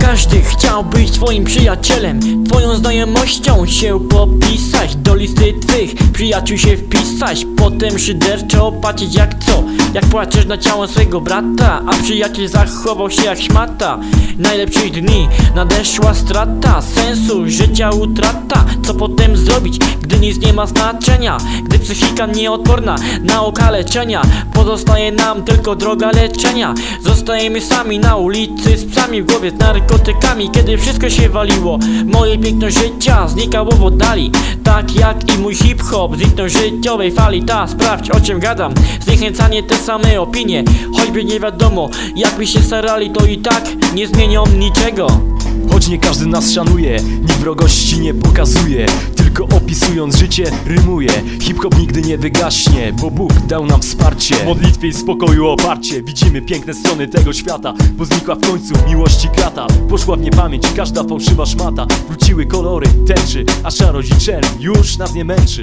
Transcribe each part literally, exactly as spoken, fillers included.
Każdy chciał być twoim przyjacielem, twoją znajomością się popisać, do listy twych przyjaciół się wpisać, potem szyderczo patrzeć jak co, jak płaczesz na ciało swojego brata, a przyjaciel zachował się jak szmata. Najlepszych dni nadeszła strata, sensu życia utrata. Co potem zrobić, gdy nic nie ma znaczenia, gdy psychika nieodporna na okaleczenia? Pozostaje nam tylko droga leczenia. Zostajemy sami na ulicy z psami w głowie, z narkotykami. Kiedy wszystko się waliło, moje piękno życia znikało w oddali, tak jak i mój hip-hop zniknął życiowej fali. Ta, sprawdź o czym gadam, zniechęcanie te same opinie, choćby nie wiadomo jakby się starali, to i tak nie zmienią niczego. Choć nie każdy nas szanuje, nikt wrogości nie pokazuje, tylko opisując życie rymuje. Hip-hop nigdy nie wygaśnie, bo Bóg dał nam wsparcie. W modlitwie i spokoju oparcie widzimy piękne strony tego świata, bo znikła w końcu miłości krata. Poszła w niepamięć każda fałszywa szmata, wróciły kolory tęczy, a szarość i czerń już nas nie męczy.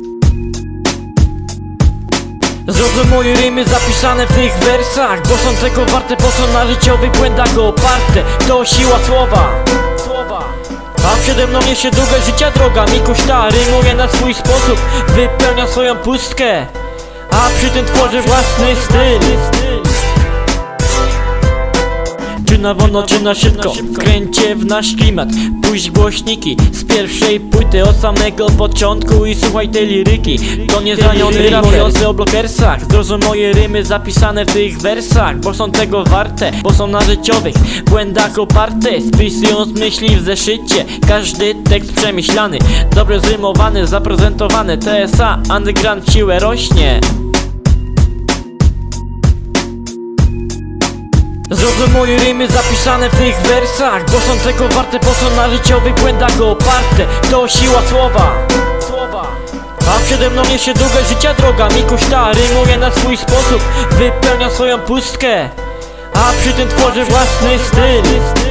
Zrozum moje rymy zapisane w tych wersach, bo są tego warte, bo są na życiowych błędach oparte. To siła słowa, słowa. A przede mną niesie długa życia droga. Mikuś ta rymuje na swój sposób, wypełnia swoją pustkę, a przy tym tworzy własny styl. Czy na wolno, czy na szybko, wkręcie w nasz klimat. Puść głośniki z pierwszej płyty od samego początku i słuchaj tej liryki. To niezraniony rap mówiący o blokersach. Zrozum moje rymy zapisane w tych wersach, bo są tego warte, bo są na życiowych błędach oparte. Spisując myśli w zeszycie, każdy tekst przemyślany, dobrze zrymowany, zaprezentowany. T S A, underground siłę rośnie. Zrozum moje rymy zapisane w tych wersach, bo są tego warte, bo są na życiowych błędach oparte. To siła słowa, słowa. A przede mną niesie długa życia droga. Mikuś ta rymuje na swój sposób, wypełnia swoją pustkę, a przy tym tworzy własny styl.